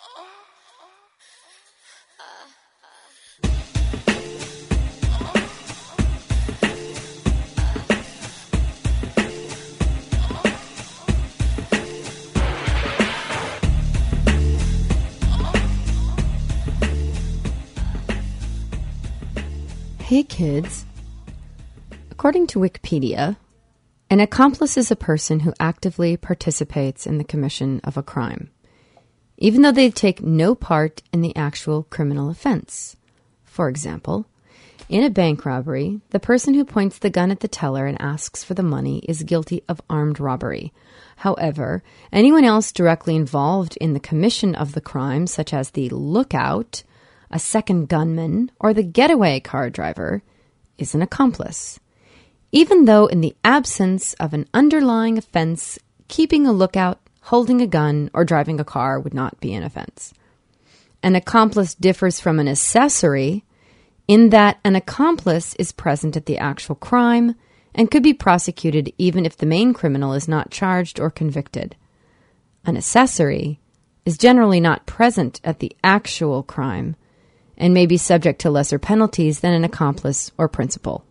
Hey kids. According to Wikipedia, an accomplice is a person who actively participates in the commission of a crime, even though they take no part in the actual criminal offense. For example, in a bank robbery, the person who points the gun at the teller and asks for the money is guilty of armed robbery. However, anyone else directly involved in the commission of the crime, such as the lookout, a second gunman, or the getaway car driver, is an accomplice. Even though in the absence of an underlying offense, keeping a lookout, holding a gun, or driving a car would not be an offense. An accomplice differs from an accessory in that an accomplice is present at the actual crime and could be prosecuted even if the main criminal is not charged or convicted. An accessory is generally not present at the actual crime and may be subject to lesser penalties than an accomplice or principal.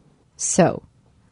So,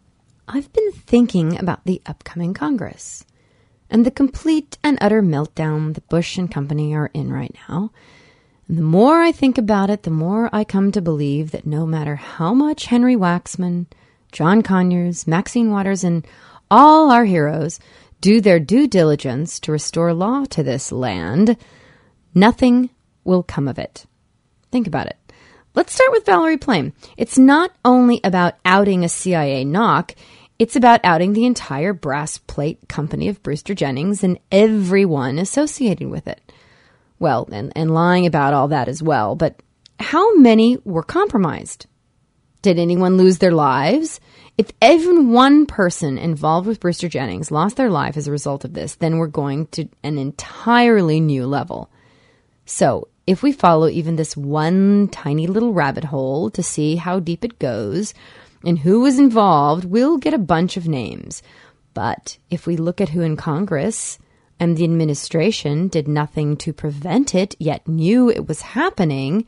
I've been thinking about the upcoming Congress and the complete and utter meltdown that Bush and company are in right now. And the more I think about it, the more I come to believe that no matter how much Henry Waxman, John Conyers, Maxine Waters, and all our heroes do their due diligence to restore law to this land, nothing will come of it. Think about it. Let's start with Valerie Plame. It's not only about outing a CIA knock, it's about outing the entire brass plate company of Brewster Jennings and everyone associated with it. Well, and lying about all that as well, but how many were compromised? Did anyone lose their lives? If even one person involved with Brewster Jennings lost their life as a result of this, then we're going to an entirely new level. So, if we follow even this one tiny little rabbit hole to see how deep it goes and who was involved, we'll get a bunch of names. But if we look at who in Congress and the administration did nothing to prevent it, yet knew it was happening,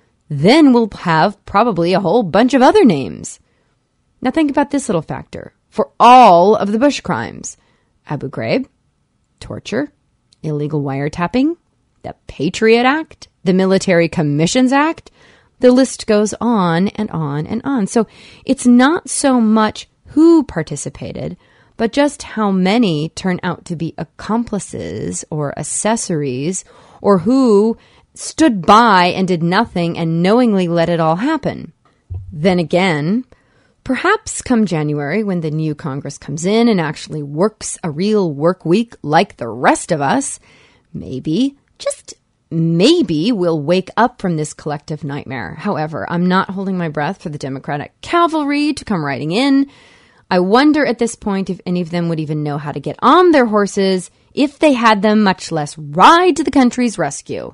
then we'll have probably a whole bunch of other names. Now think about this little factor. For all of the Bush crimes, Abu Ghraib, torture, illegal wiretapping, the Patriot Act, the Military Commissions Act, the list goes on and on and on. So it's not so much who participated, but just how many turn out to be accomplices or accessories, or who stood by and did nothing and knowingly let it all happen. Then again, perhaps come January, when the new Congress comes in and actually works a real work week like the rest of us, maybe, just maybe, we'll wake up from this collective nightmare. However, I'm not holding my breath for the Democratic cavalry to come riding in. I wonder at this point if any of them would even know how to get on their horses if they had them, much less ride to the country's rescue.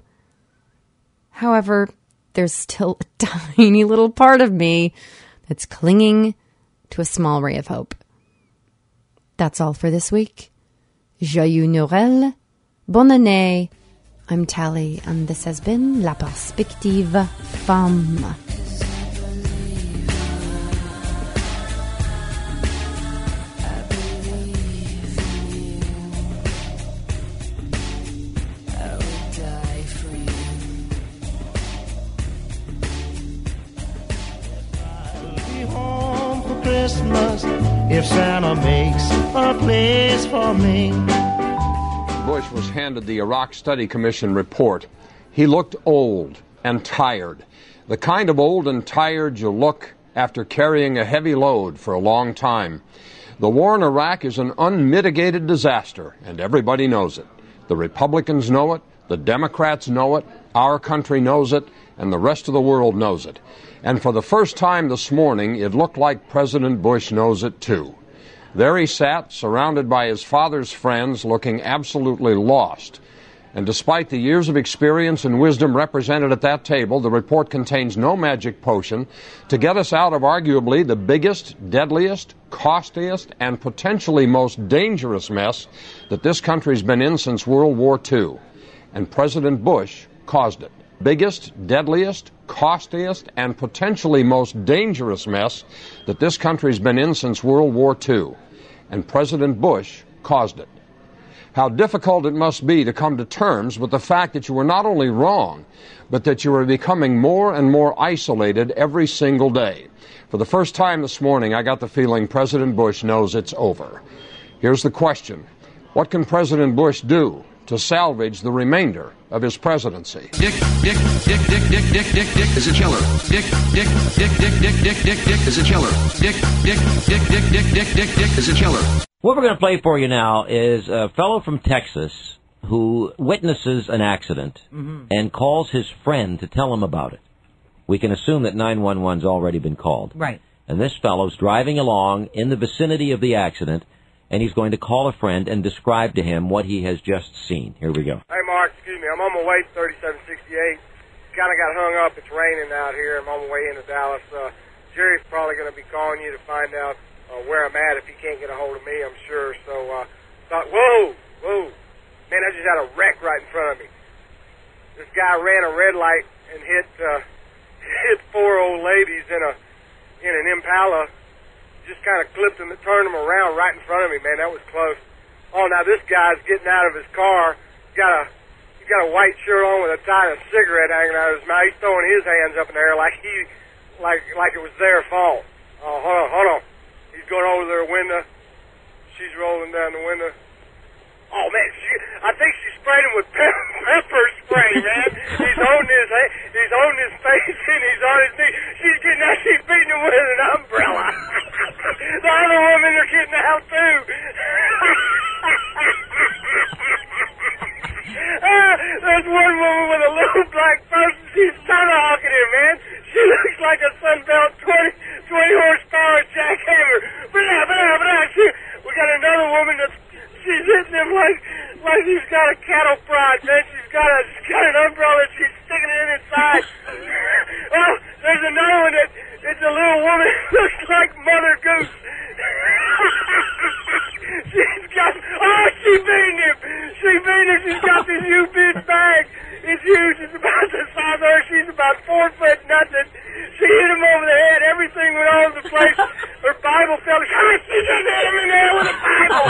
However, there's still a tiny little part of me that's clinging to a small ray of hope. That's all for this week. Joyeux Noël. Bonne année. I'm Tally, and this has been La Perspective Femme. Christmas if Santa makes a place for me. Bush was handed the Iraq Study Commission report. He looked old and tired. The kind of old and tired you look after carrying a heavy load for a long time. The war in Iraq is an unmitigated disaster, and everybody knows it. The Republicans know it, the Democrats know it, our country knows it, and the rest of the world knows it. And for the first time this morning, it looked like President Bush knows it too. There he sat, surrounded by his father's friends, looking absolutely lost. And despite the years of experience and wisdom represented at that table, the report contains no magic potion to get us out of arguably the biggest, deadliest, costliest, and potentially most dangerous mess that this country's been in since World War II. and President Bush caused it. Biggest, deadliest, costliest, and potentially most dangerous mess that this country's been in since World War II, and President Bush caused it. How difficult it must be to come to terms with the fact that you were not only wrong, but that you are becoming more and more isolated every single day. For the first time this morning, I got the feeling President Bush knows it's over. Here's the question. What can President Bush do to salvage the remainder of his presidency? Dick is a killer. Dick is a killer. Dick is a killer. What we're going to play for you now is a fellow from Texas who witnesses an accident and calls his friend to tell him about it. We can assume that 911's already been called. Right. And this fellow's driving along in the vicinity of the accident, and he's going to call a friend and describe to him what he has just seen. Here we go. Hey, Mark, excuse me. I'm on my way to 3768. Kind of got hung up. It's raining out here. I'm on my way into Dallas. Jerry's probably going to be calling you to find out where I'm at if he can't get a hold of me, I'm sure. So, thought, whoa. Man, I just had a wreck right in front of me. This guy ran a red light and hit four old ladies in an Impala. Just kind of clipped them and turned them around right in front of me, man. That was close. Oh, now this guy's getting out of his car. He's got a white shirt on with a tie and a cigarette hanging out of his mouth. He's throwing his hands up in the air like it was their fault. Oh, hold on. He's going over to their window. She's rolling down the window. Oh, man, I think she sprayed him with pepper spray, man. He's holding his face and he's on his knee. She's beating him with an umbrella. The other women are getting out, too. There's one woman with a little black person. She's tomahawking him, man. She looks like a Sunbelt 20 horsepower jackhammer. We got another woman she's hitting him like he's got a cattle prod, man. She's got an umbrella. She's sticking it in his side. Oh, there's another one it's a little woman that looks like Mother Goose. She beat him. She's got this U-bid bag. It's huge. It's about the size of her. She's about 4 foot nothing. She hit him over the head. Everything went all over the place. Her Bible fell. She just hit him in the head with a Bible.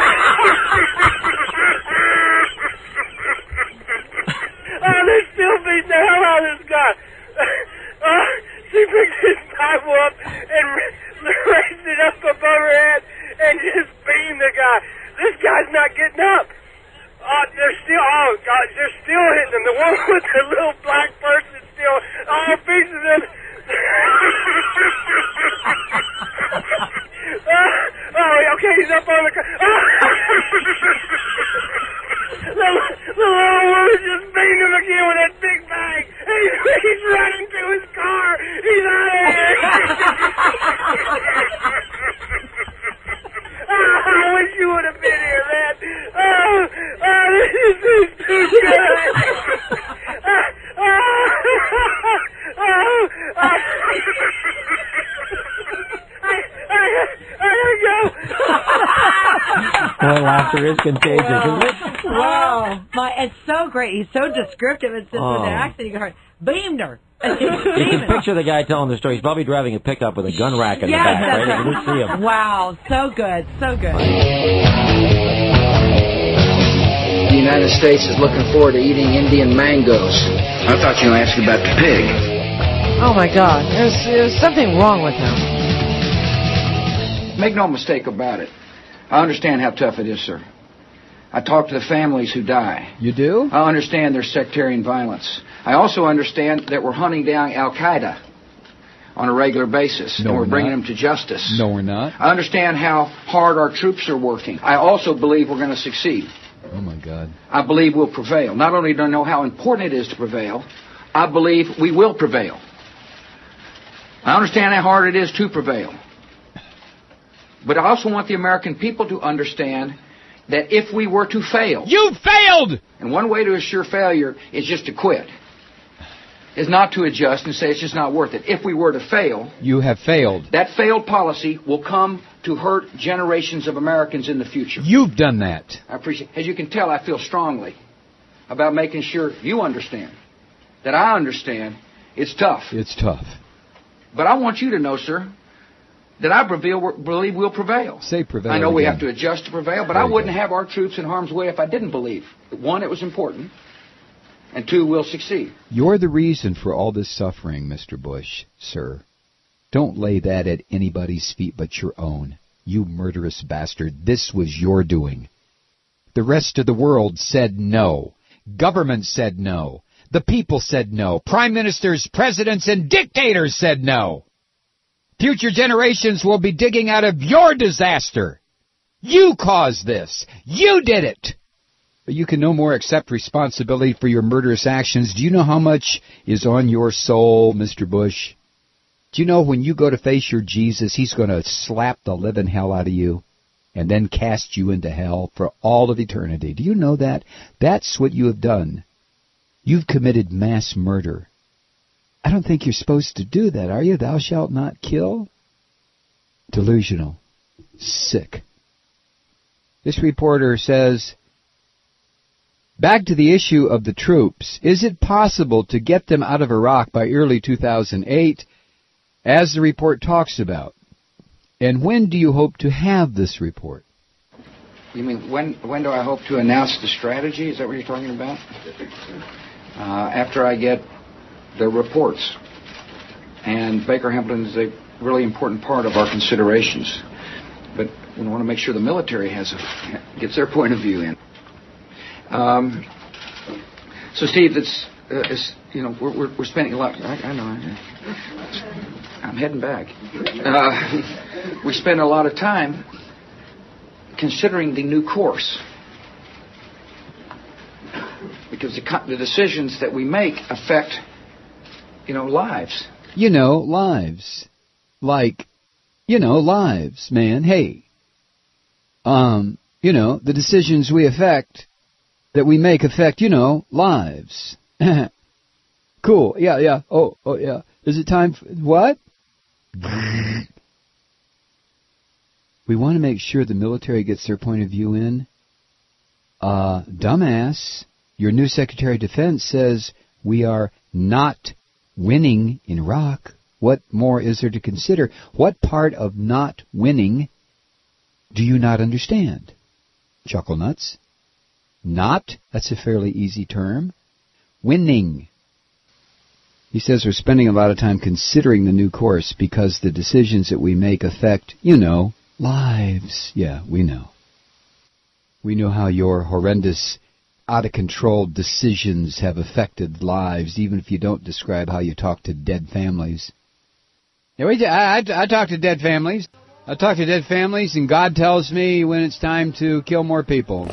They're still beating the hell out of this guy. She picked his Bible up and raised it up above her head and just beating the guy. This guy's not getting up. They're still hitting him. The one with the little black person still, all pieces of it. Okay, he's up on the car. The little woman just beating him again with that big bag. He's running to his car. He's out of here. I wish you would have been here, man. This is too good. Boy, laughter is contagious, isn't it? Wow. It's so great. He's so descriptive. It's just with the accent. You heard, beamed her. You can picture the guy telling the story. He's probably driving a pickup with a gun rack in the back, right? You can see him. Wow. So good. So good. The United States is looking forward to eating Indian mangoes. I thought you asked about the pig. Oh, my God. There's something wrong with him. Make no mistake about it. I understand how tough it is, sir. I talk to the families who die. You do? I understand their sectarian violence. I also understand that we're hunting down Al-Qaeda on a regular basis. No, and we're bringing not. them to justice. No, we're not. I understand how hard our troops are working. I also believe we're going to succeed. Oh, my God. I believe we'll prevail. Not only do I know how important it is to prevail, I believe we will prevail. I understand how hard it is to prevail. But I also want the American people to understand that if we were to fail... You failed! And one way to assure failure is just to quit. Is not to adjust and say it's just not worth it. If we were to fail... You have failed. That failed policy will come to hurt generations of Americans in the future. You've done that. I appreciate it. As you can tell, I feel strongly. about making sure you understand, that I understand. It's tough. It's tough. But I want you to know, sir, that I believe we'll prevail. Say prevail. I know we again. have to adjust to prevail, but Very I wouldn't good. have our troops in harm's way if I didn't believe. One, it was important, and two, we'll succeed. You're the reason for all this suffering, Mr. Bush, sir. Don't lay that at anybody's feet but your own. You murderous bastard. This was your doing. The rest of the world said no. Government said no. The people said no. Prime ministers, presidents, and dictators said no. Future generations will be digging out of your disaster. You caused this. You did it. But you can no more accept responsibility for your murderous actions. Do you know how much is on your soul, Mr. Bush? Do you know when you go to face your Jesus, he's going to slap the living hell out of you and then cast you into hell for all of eternity? Do you know that? That's what you have done. You've committed mass murder. I don't think you're supposed to do that, are you? Thou shalt not kill? Delusional. Sick. This reporter says, back to the issue of the troops. Is it possible to get them out of Iraq by early 2008, as the report talks about? And when do you hope to have this report? You mean, when do I hope to announce the strategy? Is that what you're talking about? After I get the reports. And Baker Hamilton is a really important part of our considerations. But we want to make sure the military gets their point of view in. So, Steve, it's you know, we're spending a lot. I know. I'm heading back. We spend a lot of time considering the new course, because the decisions that we make affect, lives. Lives. Like, lives, man. Hey, the decisions that we make affect, lives. Cool. Yeah. Oh, yeah. Is it time for what? We want to make sure the military gets their point of view in. Dumbass, your new Secretary of Defense says we are not winning in Iraq. What more is there to consider? What part of not winning do you not understand? Chuckle nuts. Not, that's a fairly easy term. Winning. He says we're spending a lot of time considering the new course because the decisions that we make affect, lives. Yeah, we know. We know how your horrendous, out-of-control decisions have affected lives, even if you don't describe how you talk to dead families. Yeah, I talk to dead families. I talk to dead families, and God tells me when it's time to kill more people.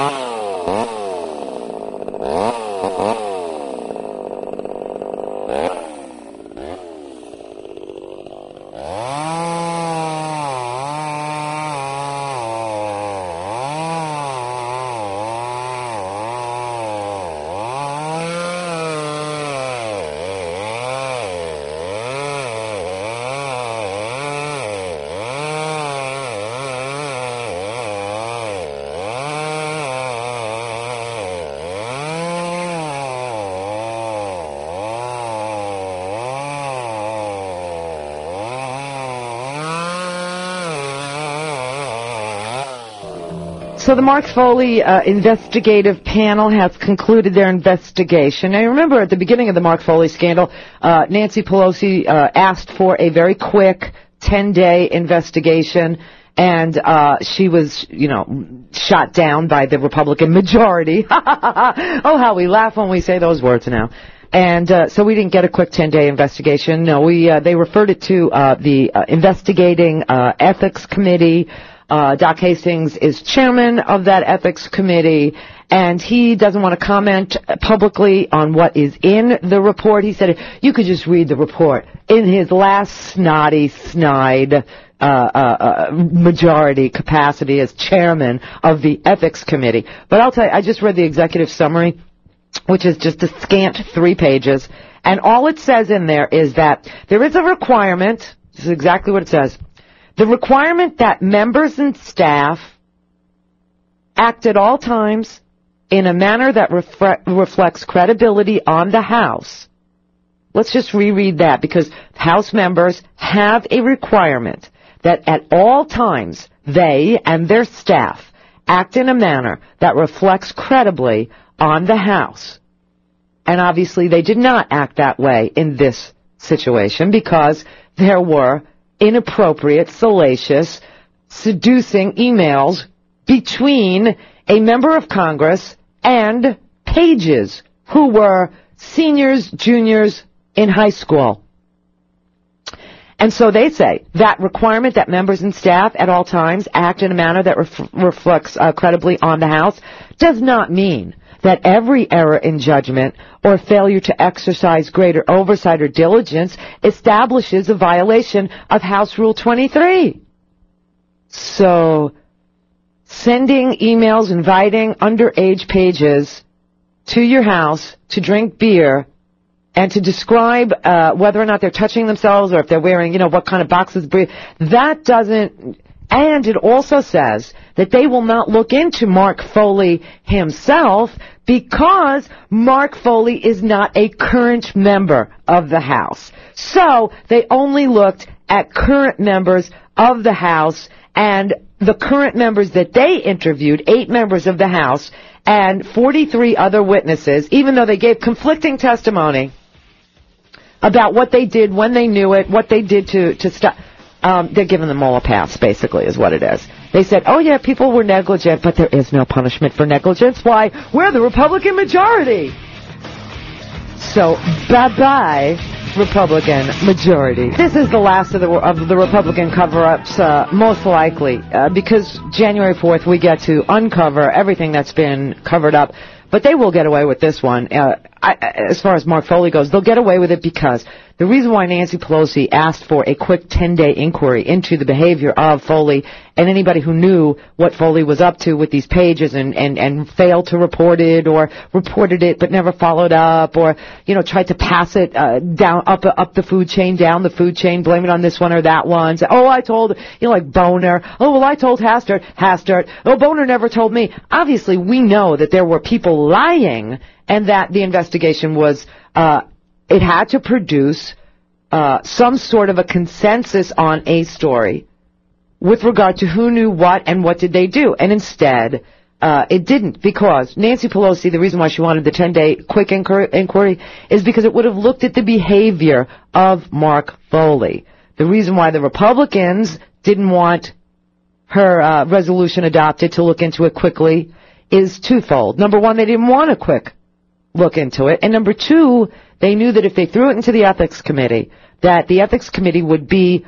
So the Mark Foley investigative panel has concluded their investigation. Now, remember, at the beginning of the Mark Foley scandal, Nancy Pelosi asked for a very quick 10-day investigation, and she was, shot down by the Republican majority. Oh, how we laugh when we say those words now. And so we didn't get a quick 10-day investigation. No, they referred it to the investigating ethics committee. Doc Hastings is chairman of that ethics committee, and he doesn't want to comment publicly on what is in the report. He said you could just read the report in his last snide majority capacity as chairman of the ethics committee. But I'll tell you, I just read the executive summary, which is just a scant 3 pages, and all it says in there is that there is a requirement. This is exactly what it says. The requirement that members and staff act at all times in a manner that reflects credibility on the House. Let's just reread that, because House members have a requirement that at all times they and their staff act in a manner that reflects credibly on the House. And obviously they did not act that way in this situation, because there were inappropriate, salacious, seducing emails between a member of Congress and pages who were seniors, juniors in high school. And so they say that requirement that members and staff at all times act in a manner that reflects credibly on the House does not mean that every error in judgment or failure to exercise greater oversight or diligence establishes a violation of House Rule 23. So, sending emails inviting underage pages to your house to drink beer and to describe whether or not they're touching themselves or if they're wearing, what kind of boxes, that doesn't. And it also says that they will not look into Mark Foley himself because Mark Foley is not a current member of the House. So they only looked at current members of the House, and the current members that they interviewed, 8 members of the House and 43 other witnesses, even though they gave conflicting testimony about what they did, when they knew it, what they did to stop. They're giving them all a pass, basically, is what it is. They said, oh, yeah, people were negligent, but there is no punishment for negligence. Why? We're the Republican majority. So, bye-bye, Republican majority. This is the last of the Republican cover-ups, most likely, because January 4th we get to uncover everything that's been covered up. But they will get away with this one. As far as Mark Foley goes, they'll get away with it because the reason why Nancy Pelosi asked for a quick 10-day inquiry into the behavior of Foley and anybody who knew what Foley was up to with these pages and failed to report it or reported it but never followed up or, tried to pass it down up the food chain, down the food chain, blame it on this one or that one. Say, oh, I told, like Boner. Oh, well, I told Hastert. Oh, Boner never told me. Obviously, we know that there were people lying and that the investigation was, it had to produce some sort of a consensus on a story with regard to who knew what and what did they do. And instead, it didn't, because Nancy Pelosi, the reason why she wanted the 10-day quick inquiry is because it would have looked at the behavior of Mark Foley. The reason why the Republicans didn't want her resolution adopted to look into it quickly is twofold. Number one, they didn't want a quick look into it. And number two, they knew that if they threw it into the Ethics Committee, that the Ethics Committee would be,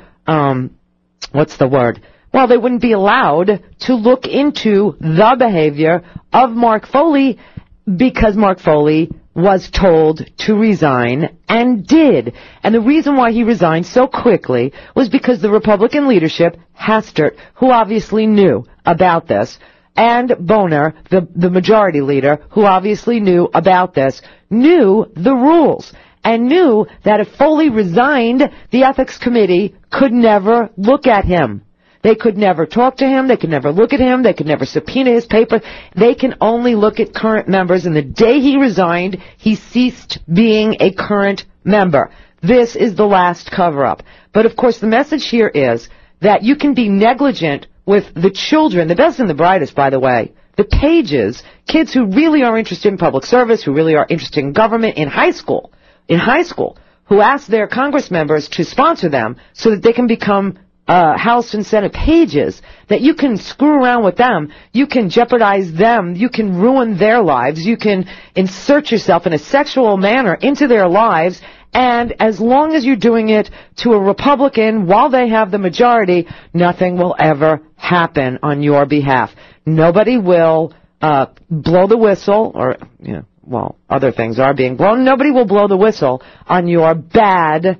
well, they wouldn't be allowed to look into the behavior of Mark Foley because Mark Foley was told to resign and did. And the reason why he resigned so quickly was because the Republican leadership, Hastert, who obviously knew about this, and Boner, the majority leader, who obviously knew about this, knew the rules and knew that if Foley resigned, the Ethics Committee could never look at him. They could never talk to him. They could never look at him. They could never subpoena his paper. They can only look at current members. And the day he resigned, he ceased being a current member. This is the last cover-up. But, of course, the message here is that you can be negligent with the children, the best and the brightest, by the way, the pages, kids who really are interested in public service, who really are interested in government in high school, who ask their Congress members to sponsor them so that they can become House and Senate pages, that you can screw around with them, you can jeopardize them, you can ruin their lives, you can insert yourself in a sexual manner into their lives, and as long as you're doing it to a Republican while they have the majority, nothing will ever happen on your behalf. Nobody will blow the whistle, or, other things are being blown. Nobody will blow the whistle on your bad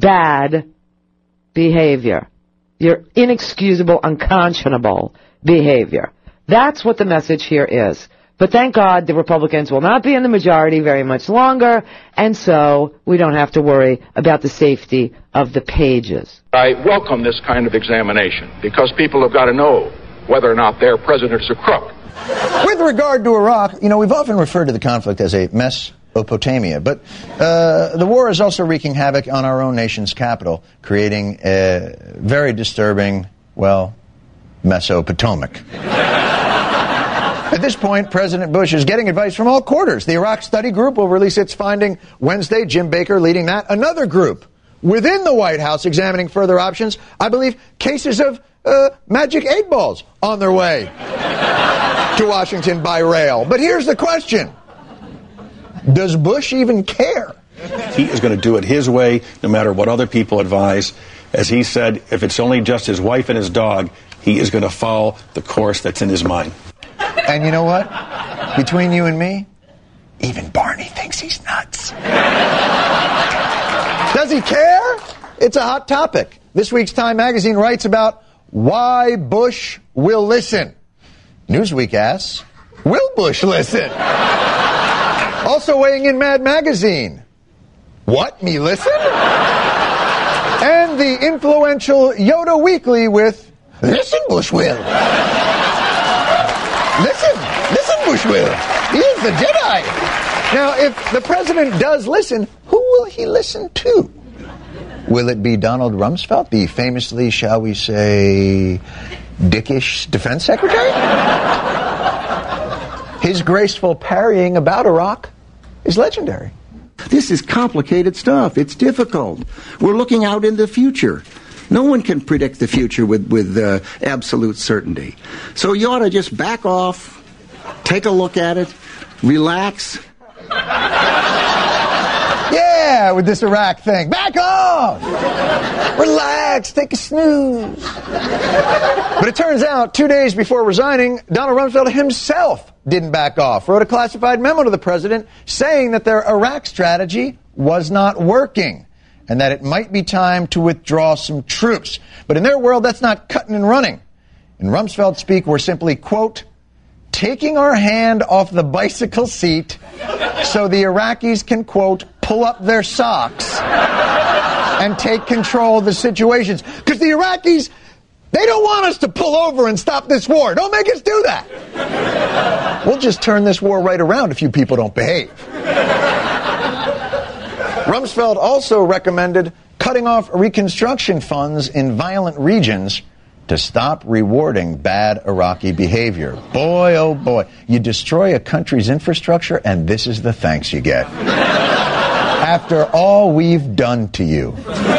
behavior. Your inexcusable, unconscionable behavior. That's what the message here is. But thank God the Republicans will not be in the majority very much longer, and so we don't have to worry about the safety of the pages. I welcome this kind of examination because people have got to know whether or not their president's a crook. With regard to Iraq, we've often referred to the conflict as a Mesopotamia, but the war is also wreaking havoc on our own nation's capital, creating a very disturbing, Mesopotomic. At this point, President Bush is getting advice from all quarters. The Iraq Study Group will release its finding Wednesday, Jim Baker leading that. Another group within the White House examining further options. I believe cases of magic 8 balls on their way to Washington by rail. But here's the question. Does Bush even care? He is going to do it his way, no matter what other people advise. As he said, if it's only just his wife and his dog, he is going to follow the course that's in his mind. And you know what? Between you and me, even Barney thinks he's nuts. Does he care? It's a hot topic. This week's Time magazine writes about why Bush will listen. Newsweek asks, will Bush listen? Also weighing in Mad Magazine, what, me listen? And the influential Yoda Weekly with, listen, Bush will. Listen, Bush will. He is the Jedi. Now, if the president does listen, who will he listen to? Will it be Donald Rumsfeld, the famously, shall we say, dickish defense secretary? His graceful parrying about Iraq is legendary. This is complicated stuff. It's difficult. We're looking out in the future. No one can predict the future with absolute certainty. So you ought to just back off, take a look at it, relax. Yeah, with this Iraq thing. Back off! Relax, take a snooze. But it turns out, 2 days before resigning, Donald Rumsfeld himself didn't back off. Wrote a classified memo to the president saying that their Iraq strategy was not working and that it might be time to withdraw some troops. But in their world, that's not cutting and running. In Rumsfeld speak, we're simply, quote, taking our hand off the bicycle seat so the Iraqis can, quote, pull up their socks and take control of the situations. Because the Iraqis, they don't want us to pull over and stop this war. Don't make us do that. We'll just turn this war right around if you people don't behave. Rumsfeld also recommended cutting off reconstruction funds in violent regions to stop rewarding bad Iraqi behavior. Boy, oh boy, you destroy a country's infrastructure and this is the thanks you get. After all we've done to you.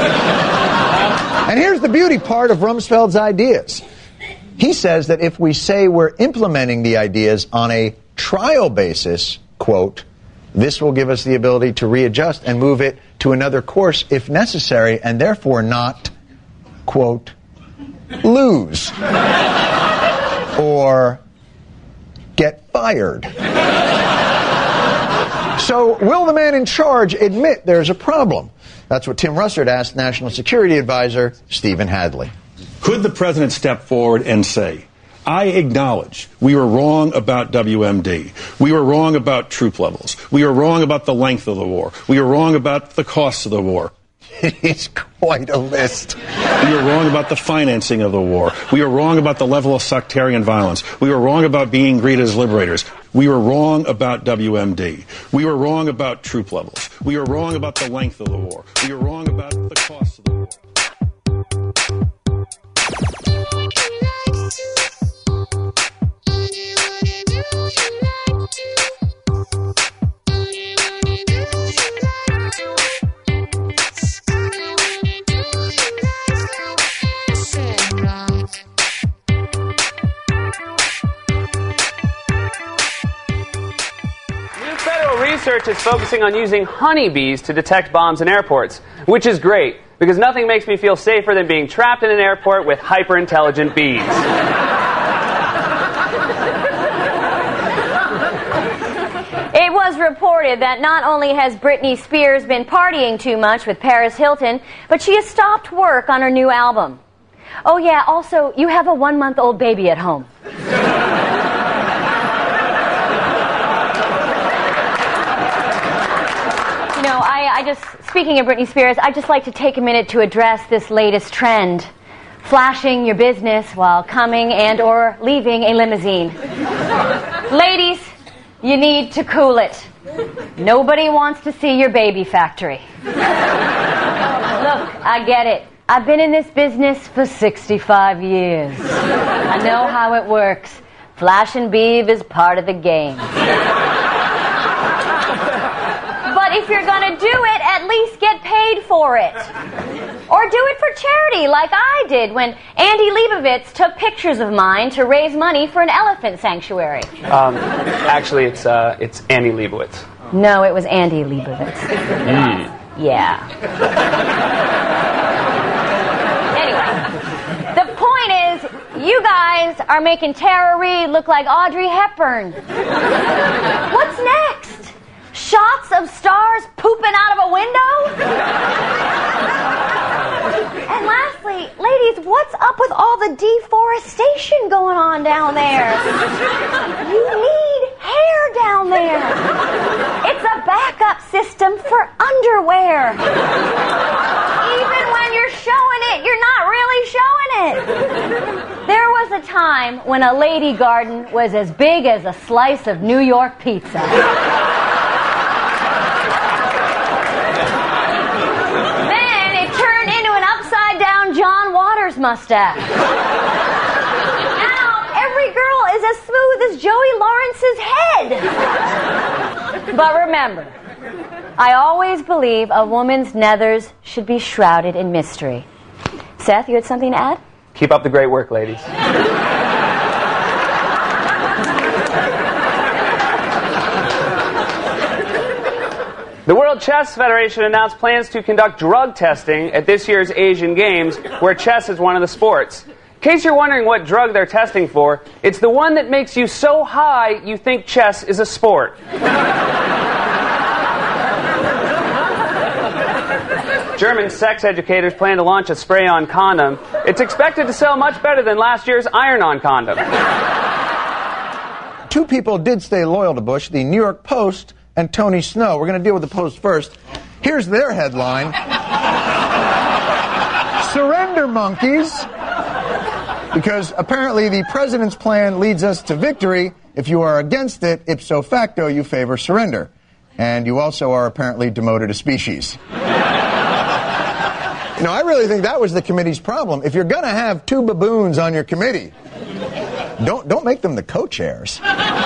And here's the beauty part of Rumsfeld's ideas. He says that if we say we're implementing the ideas on a trial basis, quote, this will give us the ability to readjust and move it to another course if necessary and therefore not, quote, lose or get fired. So will the man in charge admit there's a problem? That's what Tim Russert asked National Security Advisor Stephen Hadley. Could the president step forward and say, I acknowledge we were wrong about WMD. We were wrong about troop levels. We were wrong about the length of the war. We were wrong about the costs of the war. It is quite a list. We were wrong about the financing of the war. We were wrong about the level of sectarian violence. We were wrong about being greeted as liberators. We were wrong about WMD. We were wrong about troop levels. We were wrong about the length of the war. We were wrong about the costs of the war. Research is focusing on using honeybees to detect bombs in airports, which is great, because nothing makes me feel safer than being trapped in an airport with hyper-intelligent bees. It was reported that not only has Britney Spears been partying too much with Paris Hilton, but she has stopped work on her new album. Oh yeah, also, you have a 1-month-old baby at home. Speaking of Britney Spears, I'd just like to take a minute to address this latest trend. Flashing your business while coming and or leaving a limousine. Ladies, you need to cool it. Nobody wants to see your baby factory. Look, I get it. I've been in this business for 65 years. I know how it works. Flash and beeve is part of the game. But if you're going to do it, at least get paid for it. Or do it for charity, like I did when Andy Leibovitz took pictures of mine to raise money for an elephant sanctuary. Actually, it's Annie Leibovitz. No, it was Andy Leibovitz. Yeah. Anyway, the point is, you guys are making Tara Reid look like Audrey Hepburn. What's next? Shots of stars pooping out of a window? And lastly, ladies, what's up with all the deforestation going on down there? You need hair down there. It's a backup system for underwear. Even when you're showing it, you're not really showing it. There was a time when a lady garden was as big as a slice of New York pizza. John Waters mustache. Now, every girl is as smooth as Joey Lawrence's head. But remember, I always believe a woman's nethers should be shrouded in mystery. Seth, you had something to add? Keep up the great work, ladies. The World Chess Federation announced plans to conduct drug testing at this year's Asian Games, where chess is one of the sports. In case you're wondering what drug they're testing for, it's the one that makes you so high you think chess is a sport. German sex educators plan to launch a spray-on condom. It's expected to sell much better than last year's iron-on condom. Two people did stay loyal to Bush, the New York Post and Tony Snow. We're going to deal with the Post first. Here's their headline. Surrender monkeys. Because apparently the president's plan leads us to victory. If you are against it, ipso facto, you favor surrender. And you also are apparently demoted a species. You know, I really think that was the committee's problem. If you're going to have two baboons on your committee, don't make them the co-chairs.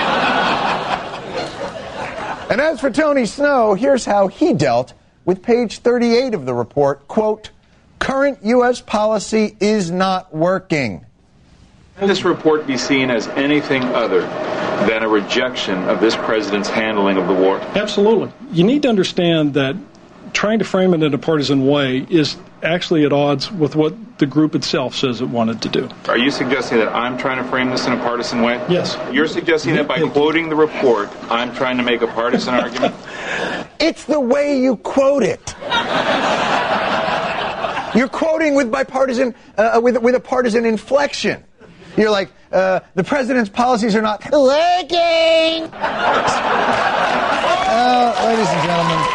And as for Tony Snow, here's how he dealt with page 38 of the report. Quote, current U.S. policy is not working. Can this report be seen as anything other than a rejection of this president's handling of the war? Absolutely. You need to understand that trying to frame it in a partisan way is actually at odds with what the group itself says it wanted to do. Are you suggesting that I'm trying to frame this in a partisan way? Yes. You're suggesting that by quoting the report, I'm trying to make a partisan argument? It's the way you quote it. You're quoting with bipartisan, with a partisan inflection. You're like, the president's policies are not working. Ladies and gentlemen.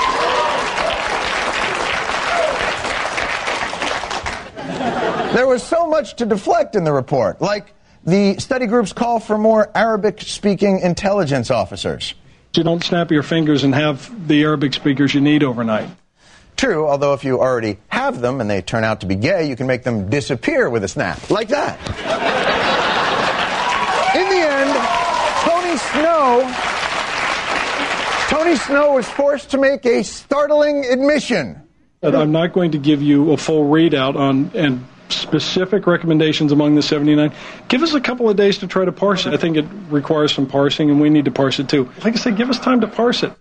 There was so much to deflect in the report, like the study group's call for more Arabic-speaking intelligence officers. You don't snap your fingers and have the Arabic speakers you need overnight. True, although if you already have them and they turn out to be gay, you can make them disappear with a snap, like that. In the end, Tony Snow was forced to make a startling admission. I'm not going to give you a full readout on and specific recommendations among the 79. Give us a couple of days to try to parse it. I think it requires some parsing, and we need to parse it too. Like I said, give us time to parse it.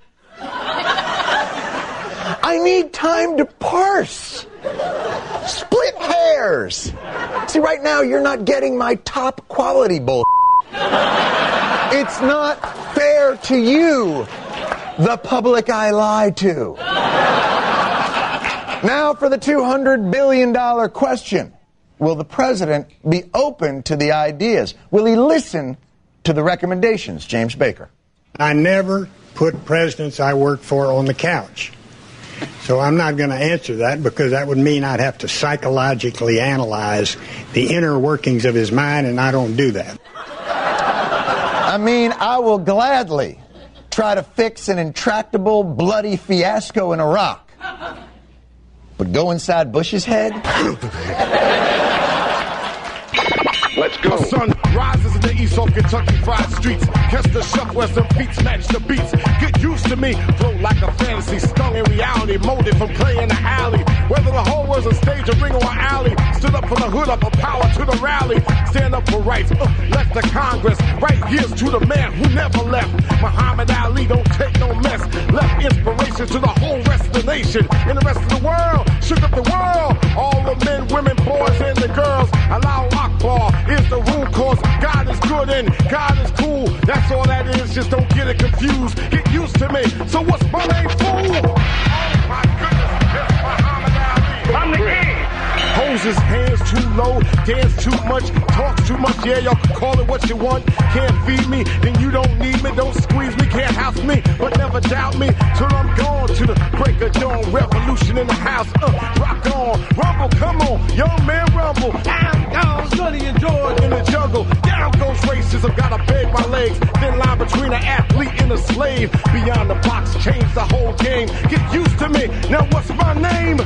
I need time to parse. Split hairs. See, right now you're not getting my top quality bull. It's not fair to you, the public I lied to. Now for the $200 billion question. Will the president be open to the ideas? Will he listen to the recommendations? James Baker. I never put presidents I worked for on the couch. So I'm not going to answer that because that would mean I'd have to psychologically analyze the inner workings of his mind, and I don't do that. I mean, I will gladly try to fix an intractable, bloody fiasco in Iraq. But go inside Bush's head? Let's go. My son rises in the east off Kentucky fried streets. Catch the shuffle as them beats match the beats. Get used to me, flow like a fantasy, stung in reality, molded from play in the alley. Whether the whole world's a stage, a ring, or an alley, stood up for the hood, up a power to the rally. Stand up for rights, left the Congress. Right years to the man who never left. Muhammad Ali don't take no mess. Left inspiration to the whole rest of the nation. And the rest of the world, shook up the world. All the men, women, boys, and the girls. Allahu Akbar is the rule, cause God is good and God is cool. That's all that is, just don't get it confused. Get used to me, so what's my name, fool? Oh my goodness, it's Muhammad Ali. I'm the king. Holds his hands too low, dance too much, talks too much. Yeah, y'all can call it what you want. Can't feed me, then you don't need me. Don't squeeze me, can't house me, but never doubt me till I'm gone to the break of dawn. Revolution in the house, rock on, rumble, come on, young man, rumble. I'm gone, Sonny and George in the jungle. Down goes racism, gotta beg my legs. Thin line between an athlete and a slave. Beyond the box, change the whole game. Get used to me. Now what's my name?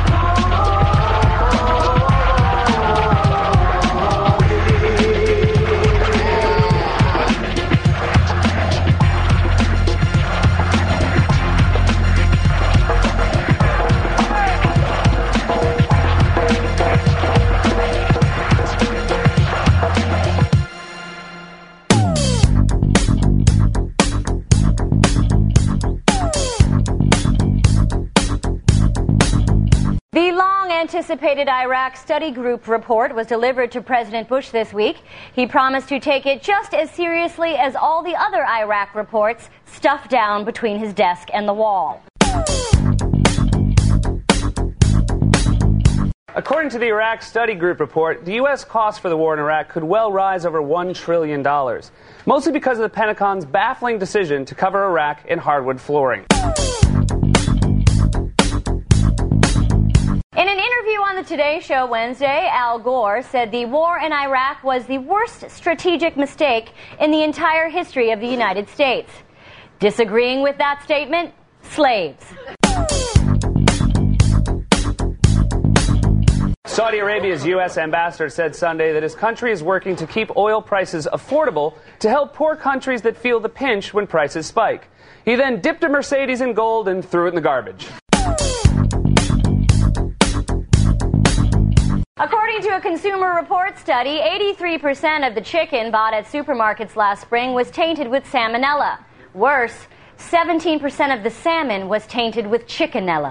Anticipated Iraq study group report was delivered to President Bush this week. He promised to take it just as seriously as all the other Iraq reports stuffed down between his desk and the wall. According to the Iraq study group report, the U.S. cost for the war in Iraq could well rise over $1 trillion, mostly because of the Pentagon's baffling decision to cover Iraq in hardwood flooring. In an interview on the Today Show Wednesday, Al Gore said the war in Iraq was the worst strategic mistake in the entire history of the United States. Disagreeing with that statement? Slaves. Saudi Arabia's U.S. ambassador said Sunday that his country is working to keep oil prices affordable to help poor countries that feel the pinch when prices spike. He then dipped a Mercedes in gold and threw it in the garbage. According to a Consumer Reports study, 83% of the chicken bought at supermarkets last spring was tainted with salmonella. Worse, 17% of the salmon was tainted with chickenella.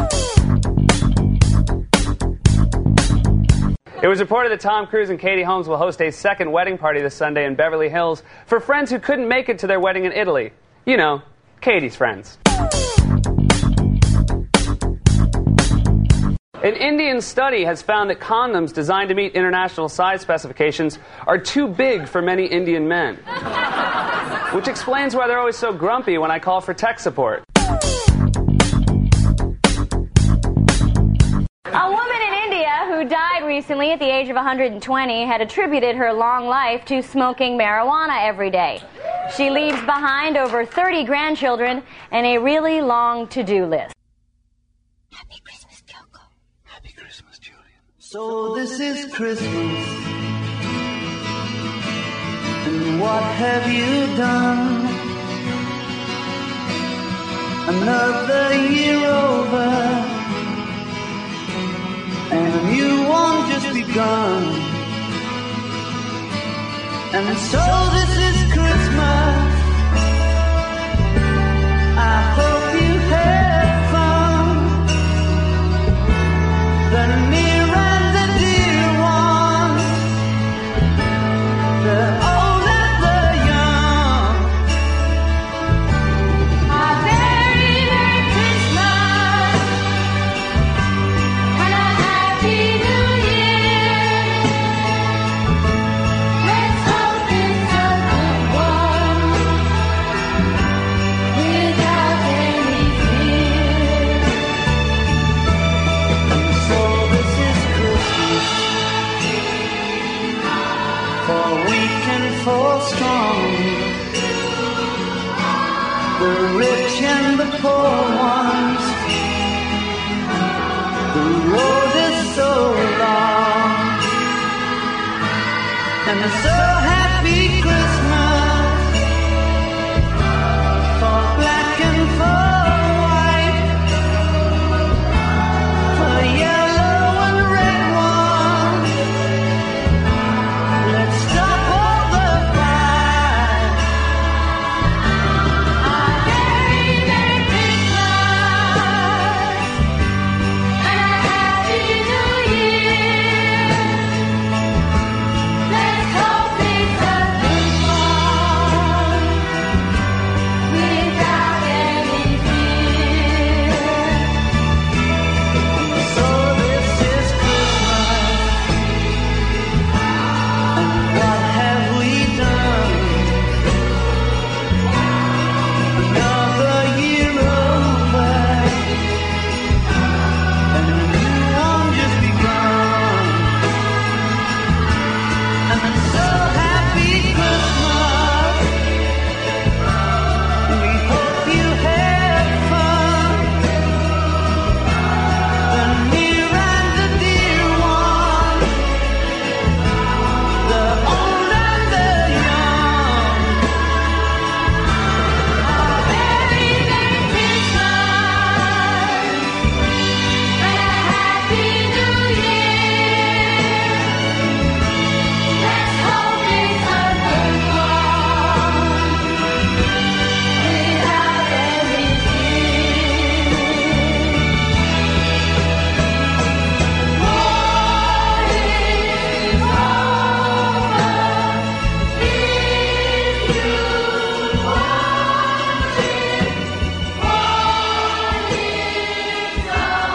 It was reported that Tom Cruise and Katie Holmes will host a second wedding party this Sunday in Beverly Hills for friends who couldn't make it to their wedding in Italy. You know, Katie's friends. An Indian study has found that condoms designed to meet international size specifications are too big for many Indian men. Which explains why they're always so grumpy when I call for tech support. A woman in India who died recently at the age of 120 had attributed her long life to smoking marijuana every day. She leaves behind over 30 grandchildren and a really long to-do list. Happy Christmas, Kyoko. Happy Christmas, Julian. So this is Christmas. And what have you done? Another year over. And a new one just begun. And so this is Christmas. I hope you had fun. The near and the dear ones, the old and the young. A very Merry Christmas and a Happy New Year. Let's hope it's a the rich and the poor ones. The road is so long, and a so happy Christmas for black and for white, for yellow and red ones. Let's stop all the fight. A very Merry Christmas and a Happy New Year. Let's hope it's a good one without any fear. So this is Christmas, and what have we done? Another year over, and a new one just begun. And so happy Christmas, we hope you had fun. The near and the dear ones, the old and the young. A very Merry Christmas and a Happy New Year. Let's hope it's a good one without any fear. War is over if you want it. War is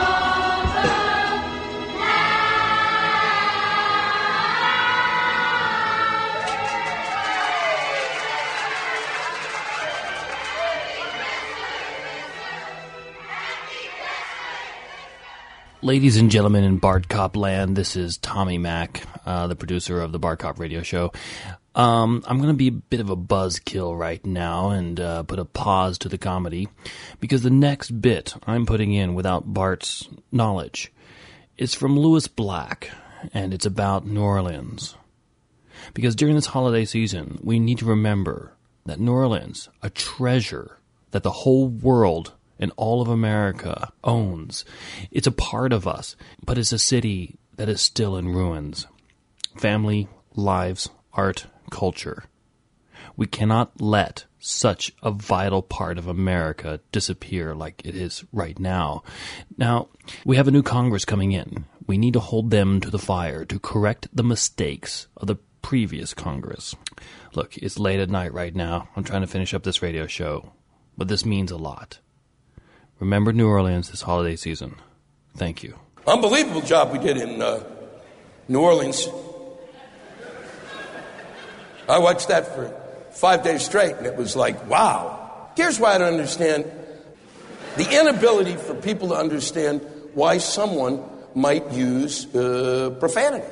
Ladies and gentlemen in Bard Cop land, this is Tommy Mac, the producer of the Bard Cop radio show. I'm going to be a bit of a buzzkill right now and put a pause to the comedy, because the next bit I'm putting in without Bart's knowledge is from Lewis Black, and it's about New Orleans. Because during this holiday season, we need to remember that New Orleans, a treasure that the whole world and all of America owns. It's a part of us, but it's a city that is still in ruins. Family, lives, art, culture. We cannot let such a vital part of America disappear like it is right now. Now, we have a new Congress coming in. We need to hold them to the fire to correct the mistakes of the previous Congress. Look, it's late at night right now. I'm trying to finish up this radio show, but this means a lot. Remember New Orleans this holiday season. Thank you. Unbelievable job we did in New Orleans. I watched that for 5 days straight, and it was like, wow. Here's why I don't understand. The inability for people to understand why someone might use profanity.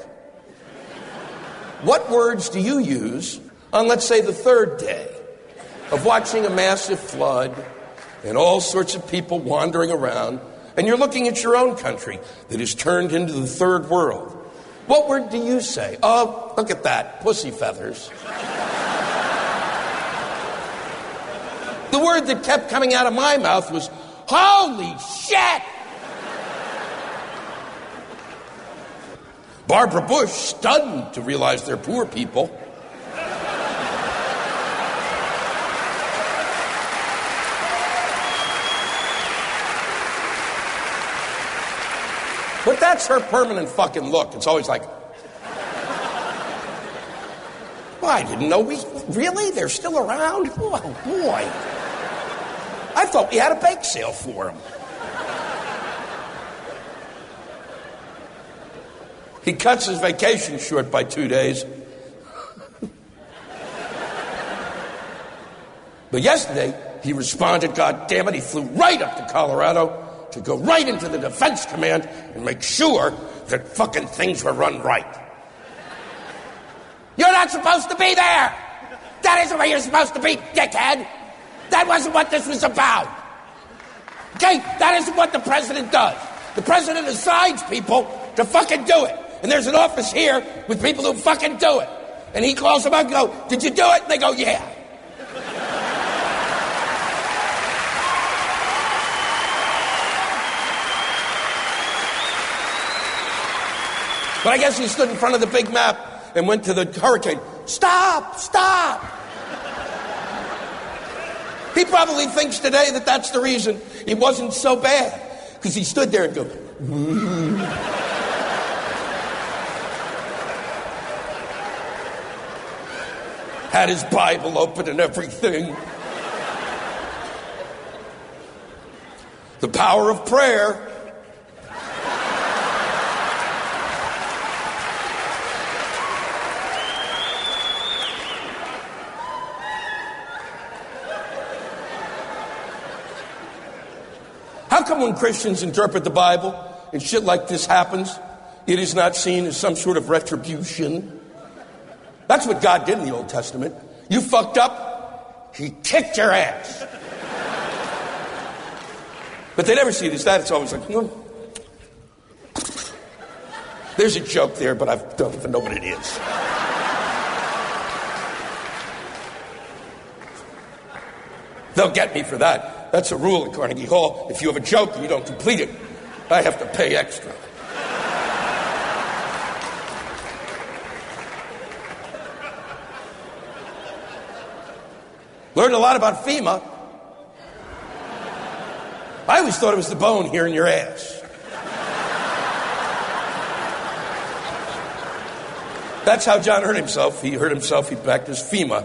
What words do you use on, let's say, the third day of watching a massive flood and all sorts of people wandering around, and you're looking at your own country that is turned into the third world? What word do you say? Oh, look at that, pussy feathers. The word that kept coming out of my mouth was, holy shit! Barbara Bush, stunned to realize they're poor people. But that's her permanent fucking look. It's always like, well, I didn't know really? They're still around? Oh, boy. I thought we had a bake sale for them. He cuts his vacation short by 2 days. But yesterday, he responded, God damn it, he flew right up to Colorado to go right into the Defense Command and make sure that fucking things were run right. You're not supposed to be there! That isn't where you're supposed to be, dickhead! That wasn't what this was about. Okay? That isn't what the president does. The president assigns people to fucking do it. And there's an office here with people who fucking do it. And he calls them up and go, did you do it? And they go, yeah. But I guess he stood in front of the big map and went to the hurricane. Stop! Stop! He probably thinks today that that's the reason it wasn't so bad. Because he stood there and go, had his Bible open and everything. The power of prayer. How come when Christians interpret the Bible and shit like this happens, it is not seen as some sort of retribution? That's what God did in the Old Testament. You fucked up, He kicked your ass. But they never see it as that. It's always like, there's a joke there, but I don't even know what it is. They'll get me for that. That's a rule at Carnegie Hall. If you have a joke and you don't complete it, I have to pay extra. Learned a lot about FEMA. I always thought it was the bone here in your ass. That's how John hurt himself. He hurt himself, he backed his FEMA.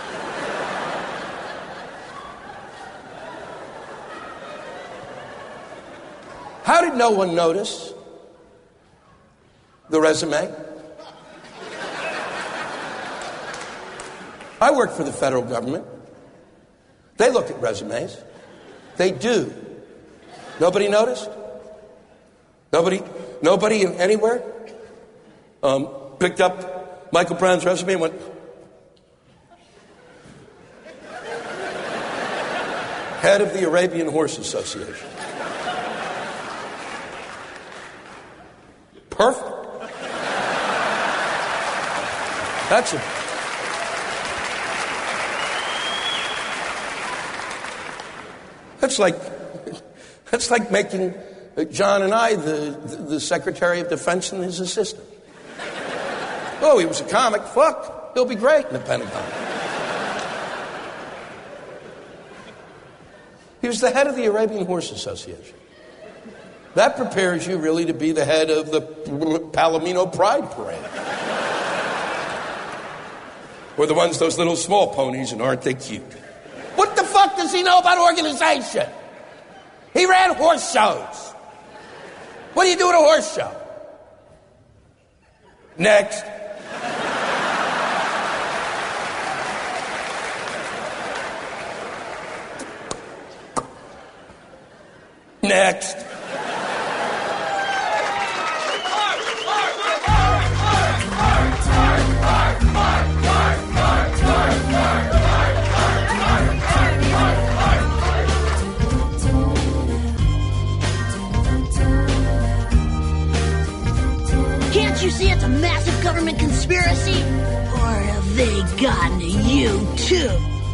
How did no one notice the resume? I work for the federal government. They look at resumes. They do. Nobody noticed? Nobody anywhere picked up Michael Brown's resume and went, head of the Arabian Horse Association. Perfect. That's it. That's like making John and I the Secretary of Defense and his assistant. Oh, he was a comic. Fuck. He'll be great in the Pentagon. He was the head of the Arabian Horse Association. That prepares you really to be the head of the Palomino Pride Parade. Or the ones, those little small ponies, and aren't they cute? What the fuck does he know about organization? He ran horse shows. What do you do at a horse show? Next. Next. Can't you see it's a massive government conspiracy? Or have they gotten to you, too?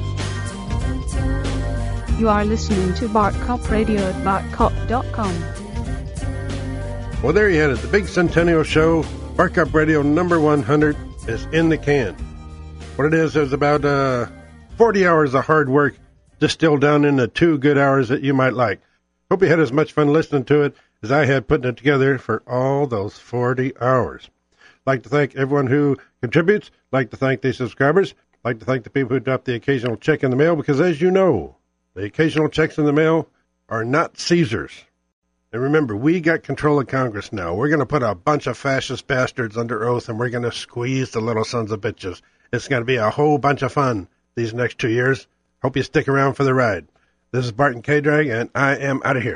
You are listening to BartCop Radio at bartcop.com. Well, there you had it. The big Centennial Show, BartCop Radio number 100 is in the can. What it is about 40 hours of hard work distilled down into 2 good hours that you might like. Hope you had as much fun listening to it as I had putting it together for all those 40 hours. Like to thank everyone who contributes. Like to thank the subscribers. Like to thank the people who drop the occasional check in the mail, because as you know, the occasional checks in the mail are not Caesar's. And remember, we got control of Congress now. We're going to put a bunch of fascist bastards under oath, and we're going to squeeze the little sons of bitches. It's going to be a whole bunch of fun these next 2 years. Hope you stick around for the ride. This is Barton K-Drag, and I am out of here.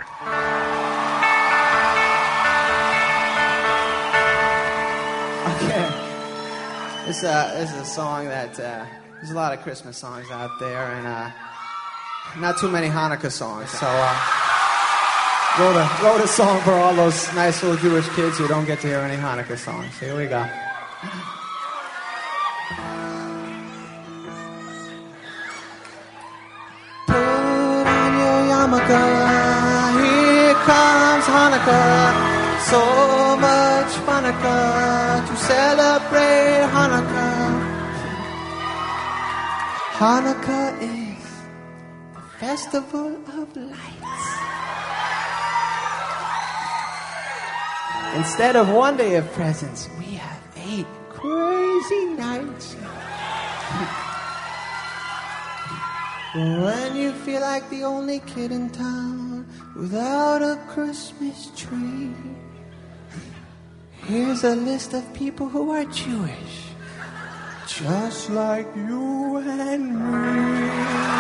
Okay. This is a song that, there's a lot of Christmas songs out there, and not too many Hanukkah songs, so wrote a song for all those nice little Jewish kids who don't get to hear any Hanukkah songs. Here we go. Put on your yarmulke, here comes Hanukkah. So much Hanukkah to celebrate Hanukkah. Hanukkah is the festival of lights. Instead of one day of presents, we have 8 crazy nights. When you feel like the only kid in town without a Christmas tree, here's a list of people who are Jewish, just like you and me.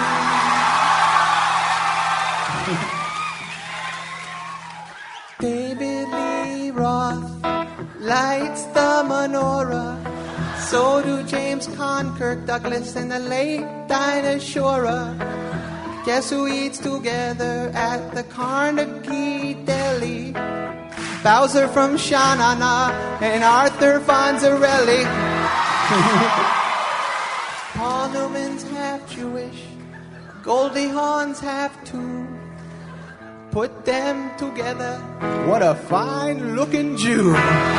David Lee Roth lights the menorah. So do James Conn, Kirk Douglas, and the late Dinah Shore. Guess who eats together at the Carnegie Deli? Bowser from Sha-Na-Na and Arthur Fonzarelli. Paul Newman's half Jewish, Goldie Hawn's half too. Put them together, what a fine-looking Jew.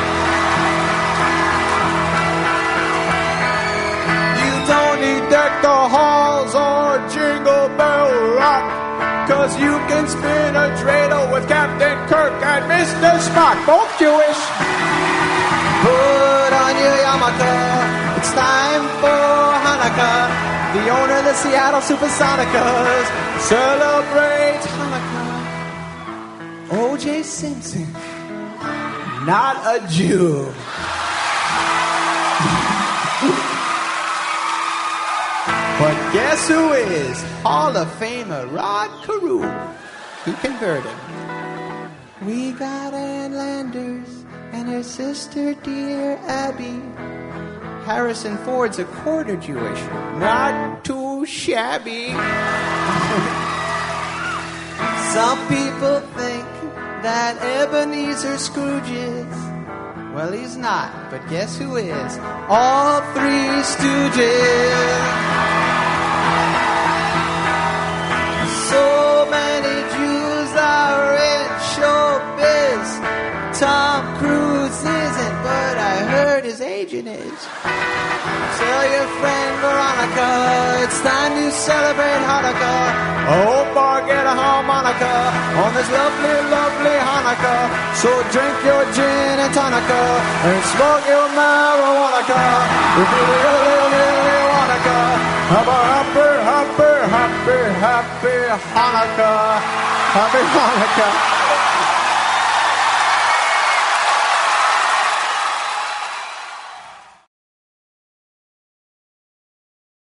You don't need Deck the Halls or Jingle Bell Rock, 'cause you can spin a dreidel with Captain Kirk and Mr. Spock, both Jewish. Put on your yarmulke, it's time for Hanukkah. The owner of the Seattle Supersonicas celebrates Hanukkah. O.J. Simpson, not a Jew. But guess who is? Hall of Famer Rod Carew. He converted. We got Ann Landers and her sister, dear Abby. Harrison Ford's a quarter Jewish, not too shabby. Some people think that Ebenezer Scrooge is. Well, he's not, but guess who is? All 3 Stooges. So many Jews are in showbiz. Tom Cruise isn't, but I heard his agent is. Tell your friend Veronica, it's time to celebrate Hanukkah. Oh, boy, get a harmonica on this lovely, lovely Hanukkah. So drink your gin and tonica and smoke your marijuana. If you really, really wanna have a happy, happy, happy, happy Hanukkah. Happy Hanukkah.